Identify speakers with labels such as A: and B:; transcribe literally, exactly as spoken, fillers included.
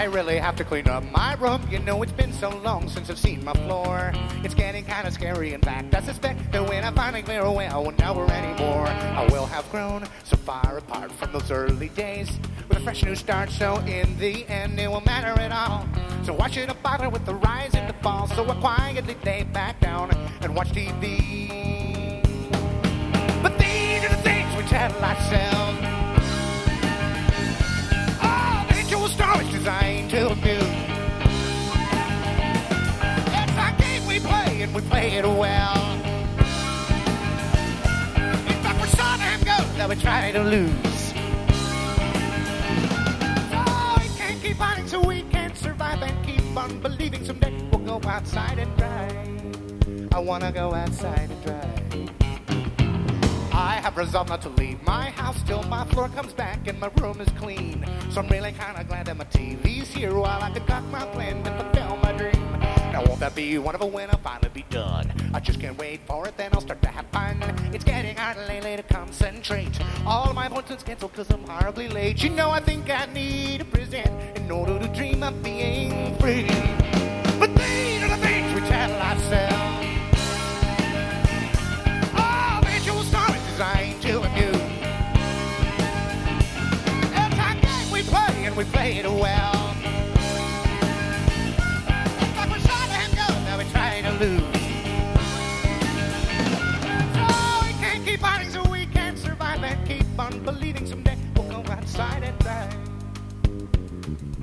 A: I really have to clean up my room. You know, it's been so long since I've seen my floor. It's getting kind of scary. In fact, I suspect that when I finally clear away, I won't know anymore. I will have grown so far apart from those early days with a fresh new start, so in the end it won't matter at all. So why should I bother with the rise and the fall? So I quietly lay back down and watch T V. But these are the things we tell ourselves. Oh, the usual stories designed to amuse. It's our game we play and we play it well. In fact, we're so damn good that we try to lose. So we can't keep fighting so we can survive and keep on believing someday we'll go outside and try. I wanna go outside and try. I have resolved not to leave my house till my floor comes back and my room is clean. So I'm really kinda glad that my T V's here while I concoct my plan to fulfill my dream. Now won't that be wonderful when I finally be done? I just can't wait for it, then I'll start to have fun. It's getting hard lately to concentrate. All of my appointments canceled cause I'm horribly late. You know I think I need a prison in order to dream of being free. But these are the things we tell ourselves. Oh, visual stories designed to amuse. It's our game we play and we play it well. It's like we're trying to have go, now we're trying to lose. So we can't keep fighting so we can survive and keep on believing someday we'll go outside and try.